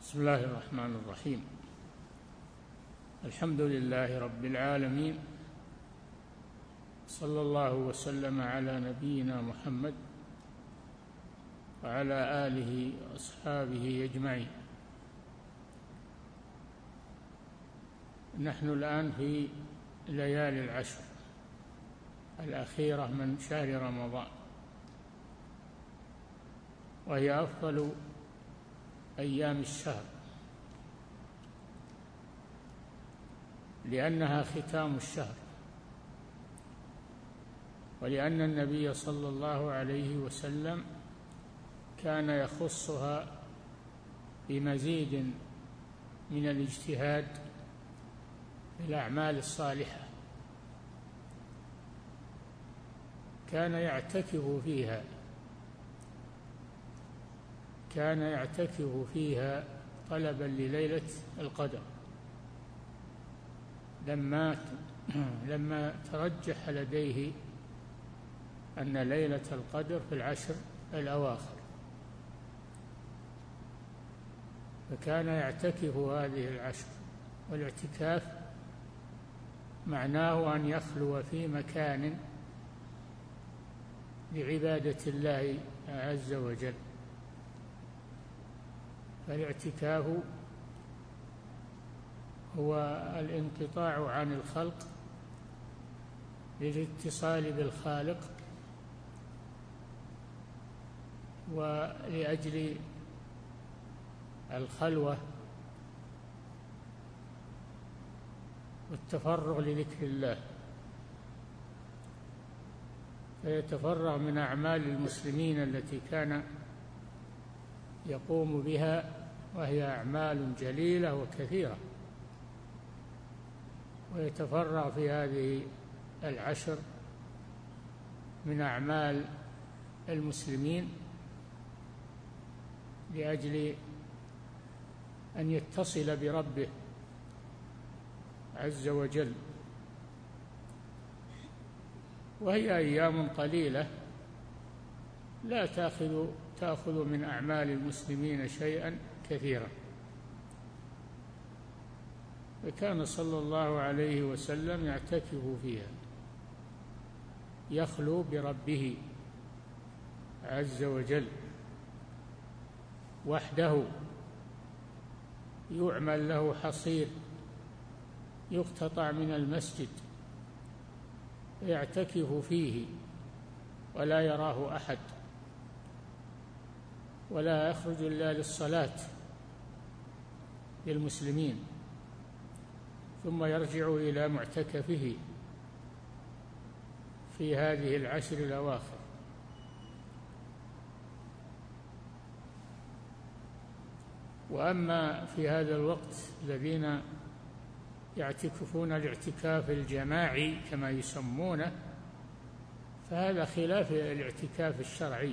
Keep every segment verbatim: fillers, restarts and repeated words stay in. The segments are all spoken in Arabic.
بسم الله الرحمن الرحيم. الحمد لله رب العالمين، صلى الله وسلم على نبينا محمد وعلى آله وأصحابه أجمعين. نحن الآن في ليالي العشر الأخيرة من شهر رمضان، وهي أفضل أيام الشهر لأنها ختام الشهر، ولأن النبي صلى الله عليه وسلم كان يخصها بمزيد من الاجتهاد في الأعمال الصالحة، كان يعتكف فيها كان يعتكف فيها طلبا لليلة القدر، لما لما ترجح لديه أن ليلة القدر في العشر الأواخر، فكان يعتكف هذه العشر. والاعتكاف معناه أن يخلو في مكان لعبادة الله عز وجل، فالاعتكاف هو الانقطاع عن الخلق للاتصال بالخالق، ولأجل الخلوة والتفرغ لذكر الله، فيتفرغ من أعمال المسلمين التي كان يقوم بها، وهي أعمال جليلة وكثيرة، ويتفرغ في هذه العشر من أعمال المسلمين لأجل أن يتصل بربه عز وجل. وهي أيام قليلة لا تأخذ تأخذ من أعمال المسلمين شيئا كثيرا، فكان صلى الله عليه وسلم يعتكف فيها، يخلو بربه عز وجل وحده، يعمل له حصير يقتطع من المسجد يعتكف فيه ولا يراه أحد، ولا يخرج إلا للصلاة للمسلمين، ثم يرجع إلى معتكفه في هذه العشر الأواخر. وأما في هذا الوقت الذين يعتكفون الاعتكاف الجماعي كما يسمونه، فهذا خلاف الاعتكاف الشرعي.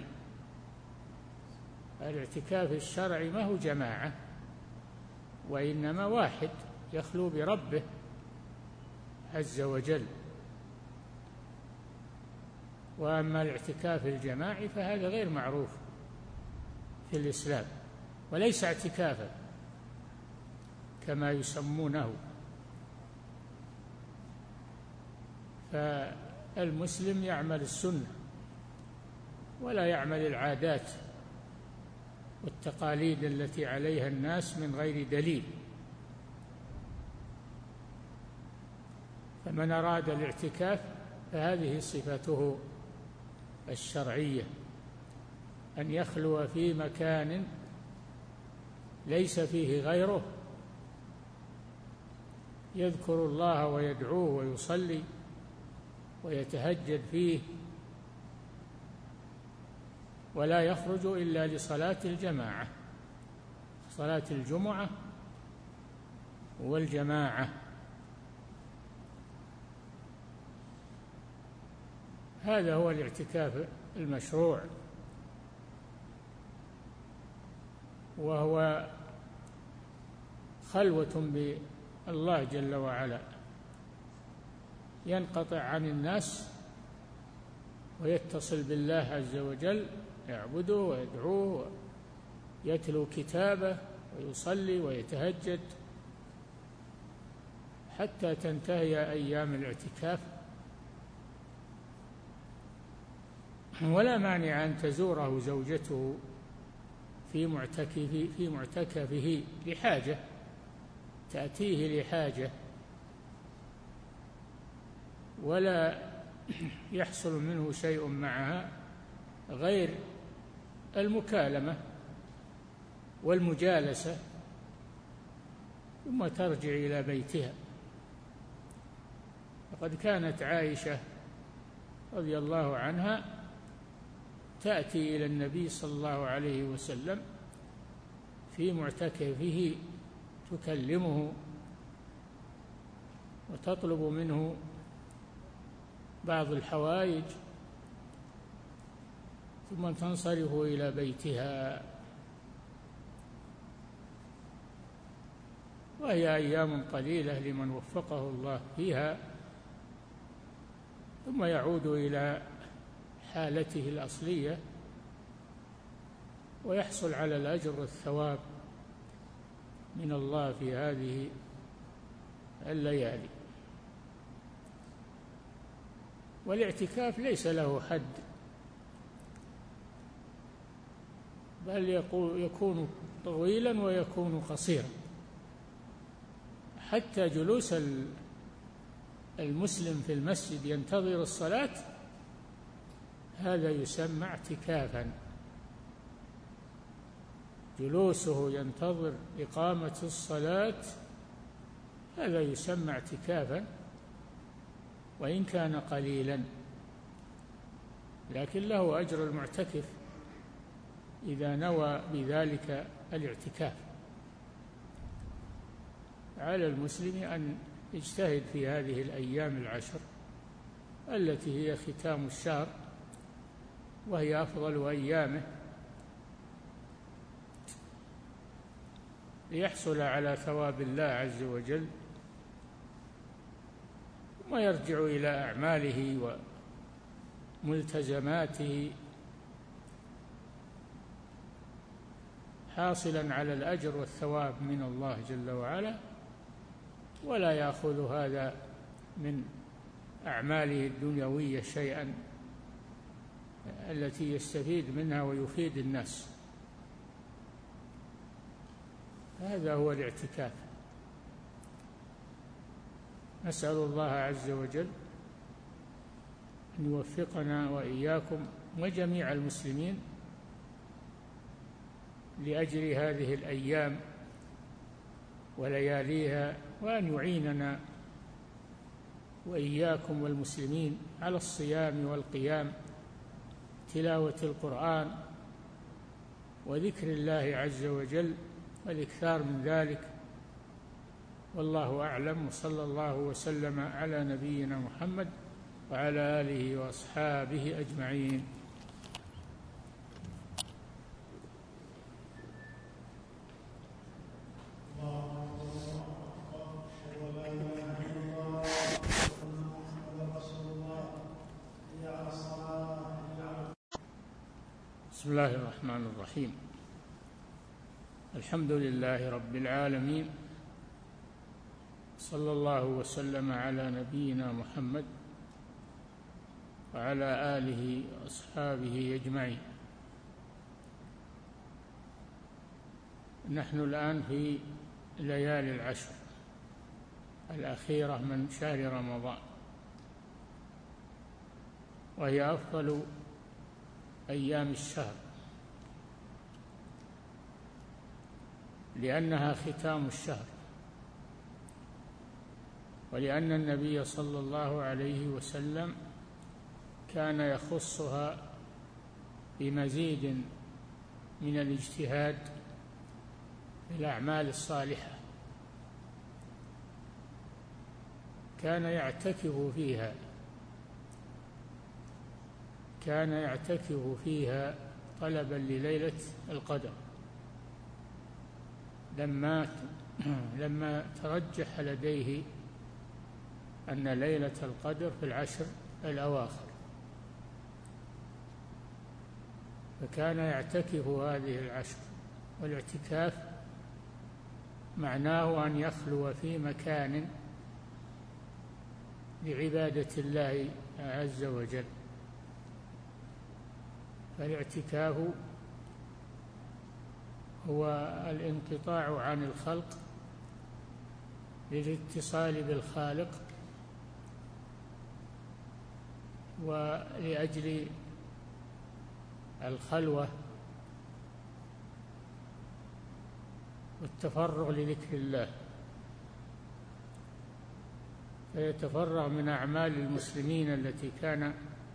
الاعتكاف الشرعي ما هو جماعة، وإنما واحد يخلو بربه عز وجل. وأما الاعتكاف الجماعي فهذا غير معروف في الإسلام، وليس اعتكافا كما يسمونه. فالمسلم يعمل السنة ولا يعمل العادات والتقاليد التي عليها الناس من غير دليل. فمن أراد الاعتكاف فهذه صفته الشرعية، أن يخلو في مكان ليس فيه غيره، يذكر الله ويدعوه ويصلي ويتهجد فيه، ولا يخرج إلا لصلاة الجماعة، صلاة الجمعة والجماعة. هذا هو الاعتكاف المشروع، وهو خلوة بالله جل وعلا، ينقطع عن الناس ويتصل بالله عز وجل، يعبده ويدعوه، يتلو كتابه ويصلي ويتهجد حتى تنتهي أيام الاعتكاف، ولا مانع أن تزوره زوجته في معتكفه في معتكفه لحاجة، تأتيه لحاجة، ولا يحصل منه شيء معها غير المكالمة والمجالسة، ثم ترجع إلى بيتها. فقد كانت عائشة رضي الله عنها تأتي إلى النبي صلى الله عليه وسلم في معتكفه تكلمه وتطلب منه بعض الحوائج، ثم تنصرف إلى بيتها، وهي أيام قليلة لمن وفقه الله فيها، ثم يعود إلى حالته الأصلية ويحصل على الأجر والثواب من الله في هذه الليالي. والاعتكاف ليس له حد، بل يكون طويلا ويكون قصيرا، حتى جلوس المسلم في المسجد ينتظر الصلاة هذا يسمى اعتكافا، جلوسه ينتظر إقامة الصلاة هذا يسمى اعتكافا، وإن كان قليلا، لكن له أجر المعتكف إذا نوى بذلك الاعتكاف. على المسلم أن يجتهد في هذه الأيام العشر التي هي ختام الشهر وهي أفضل أيامه، ليحصل على ثواب الله عز وجل، ثم يرجع إلى أعماله وملتزماته حاصلا على الأجر والثواب من الله جل وعلا، ولا يأخذ هذا من أعماله الدنيوية شيئا التي يستفيد منها ويفيد الناس. هذا هو الاعتكاف. نسأل الله عز وجل أن يوفقنا وإياكم وجميع المسلمين لأجل هذه الأيام ولياليها، وأن يعيننا وإياكم والمسلمين على الصيام والقيام، تلاوة القرآن وذكر الله عز وجل والإكثار من ذلك. والله أعلم، وصلى الله وسلم على نبينا محمد وعلى آله وأصحابه أجمعين. بسم الله الرحمن الرحيم. الحمد لله رب العالمين، صلى الله وسلم على نبينا محمد وعلى آله وأصحابه أجمعين. نحن الآن في ليالي العشر الأخيرة من شهر رمضان، وهي أفضل أيام الشهر، لأنها ختام الشهر، ولأن النبي صلى الله عليه وسلم كان يخصها بمزيد من الاجتهاد في الأعمال الصالحة، كان يعتكف فيها كان يعتكف فيها طلبا لليلة القدر، لما لما ترجح لديه أن ليلة القدر في العشر الأواخر، فكان يعتكف هذه العشر. والاعتكاف معناه أن يخلو في مكان لعبادة الله عز وجل. فالاعتكاف هو الانقطاع عن الخلق للاتصال بالخالق، ولأجل الخلوة والتفرغ لذكر الله، فيتفرغ من أعمال المسلمين التي كان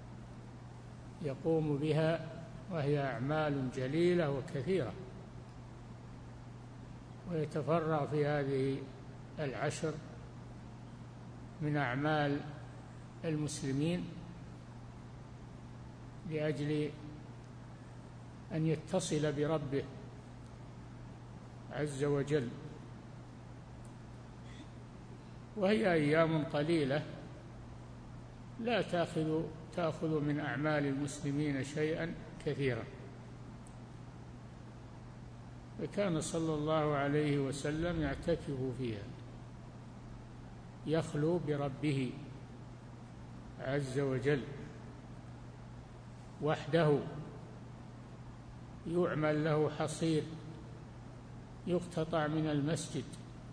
يقوم بها، وهي أعمال جليلة وكثيرة، ويتفرغ في هذه العشر من أعمال المسلمين لأجل أن يتصل بربه عز وجل. وهي أيام قليلة لا تأخذ تأخذ من أعمال المسلمين شيئا كثيرا. فكان صلى الله عليه وسلم يعتكف فيها، يخلو بربه عز وجل وحده، يعمل له حصير يقتطع من المسجد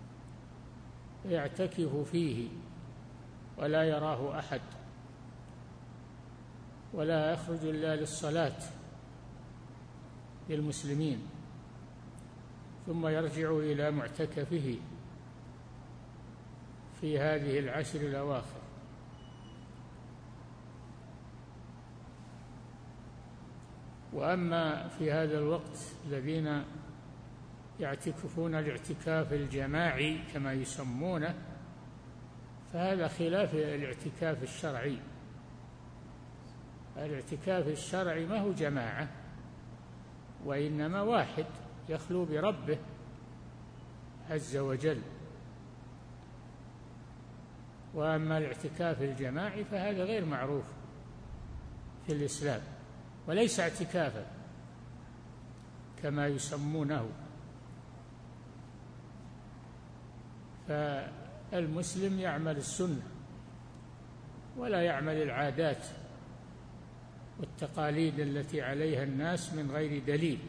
يعتكف فيه ولا يراه أحد، ولا يخرج إلا للصلاة للمسلمين، ثم يرجع إلى معتكفه في هذه العشر الأواخر. وأما في هذا الوقت الذين يعتكفون الاعتكاف الجماعي كما يسمونه، فهذا خلاف الاعتكاف الشرعي. الاعتكاف الشرعي ما هو جماعة، وإنما واحد يخلو بربه عز وجل. وأما الاعتكاف الجماعي فهذا غير معروف في الإسلام، وليس اعتكافا كما يسمونه. فالمسلم يعمل السنة ولا يعمل العادات والتقاليد التي عليها الناس من غير دليل.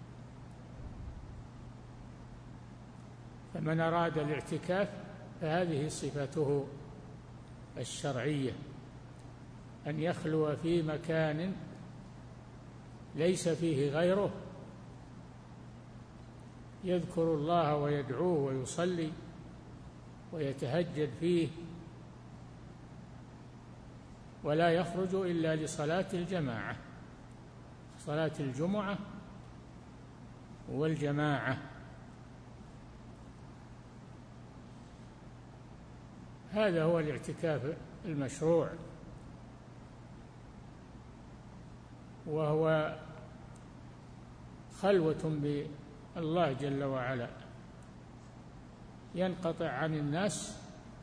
فمن أراد الاعتكاف فهذه صفته الشرعية، أن يخلو في مكان ليس فيه غيره، يذكر الله ويدعوه ويصلي ويتهجد فيه، ولا يخرج إلا لصلاة الجماعة، صلاة الجمعة والجماعة. هذا هو الاعتكاف المشروع، وهو خلوة بالله جل وعلا، ينقطع عن الناس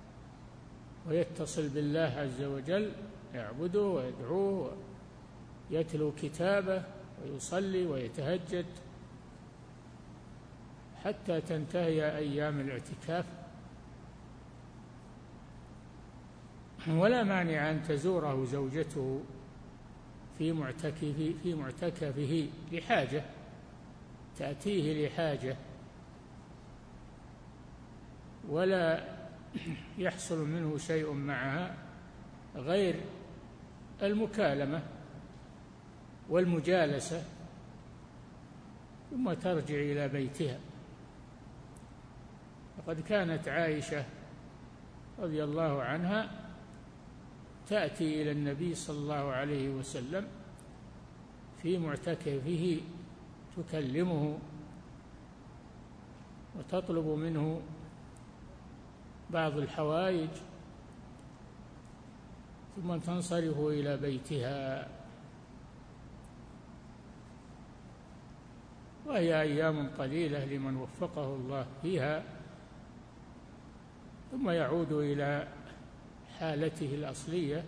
ويتصل بالله عز وجل، يعبده ويدعوه ويتلو كتابه ويصلي ويتهجد حتى تنتهي أيام الاعتكاف. ولا مانع أن تزوره زوجته في معتكفه في معتكفه لحاجة، تأتيه لحاجة، ولا يحصل منه شيء معها غير المكالمة والمجالسة، ثم ترجع إلى بيتها. وقد كانت عائشة رضي الله عنها تأتي إلى النبي صلى الله عليه وسلم في معتكفه تكلمه وتطلب منه بعض الحوائج، ثم تنصرف إلى بيتها. وهي أيام قليلة لمن وفقه الله فيها، ثم يعود إلى حالته الأصلية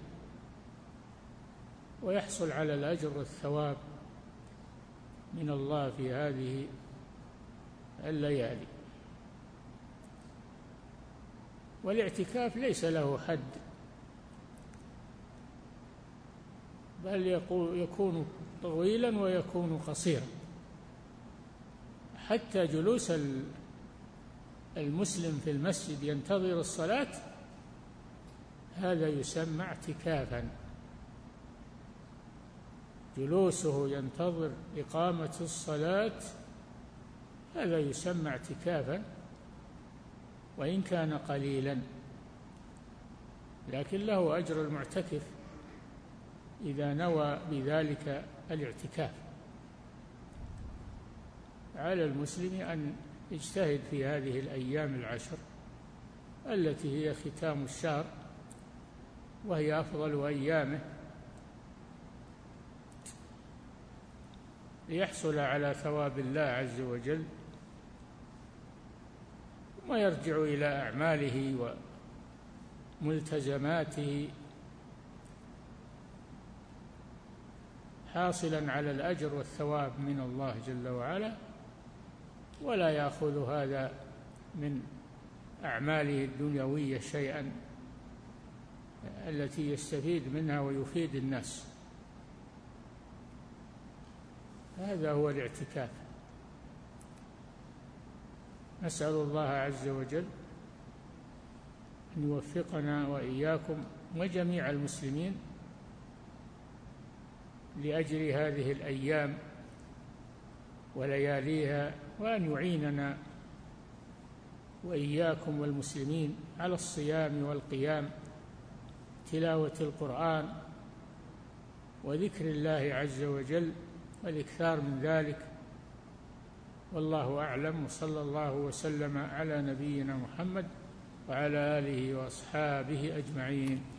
ويحصل على الأجر والثواب من الله في هذه الليالي. والاعتكاف ليس له حد، بل يكون طويلا ويكون قصيرا. حتى جلوس المسلم في المسجد ينتظر الصلاة هذا يسمى اعتكافا. جلوسه ينتظر إقامة الصلاة هذا يسمى اعتكافا وإن كان قليلا، لكن له أجر المعتكف إذا نوى بذلك الاعتكاف. على المسلم أن يجتهد في هذه الأيام العشر التي هي ختام الشهر وهي أفضل أيامه، ليحصل على ثواب الله عز وجل ويرجع إلى أعماله وملتزماته حاصلا على الأجر والثواب من الله جل وعلا، ولا يأخذ هذا من أعماله الدنيوية شيئا التي يستفيد منها ويفيد الناس. هذا هو الاعتكاف. نسأل الله عز وجل أن يوفقنا وإياكم وجميع المسلمين لأجل هذه الأيام ولياليها، وأن يعيننا وإياكم والمسلمين على الصيام والقيام، تلاوة القرآن وذكر الله عز وجل والإكثار من ذلك. والله أعلم، وصلى الله وسلم على نبينا محمد وعلى آله وأصحابه أجمعين.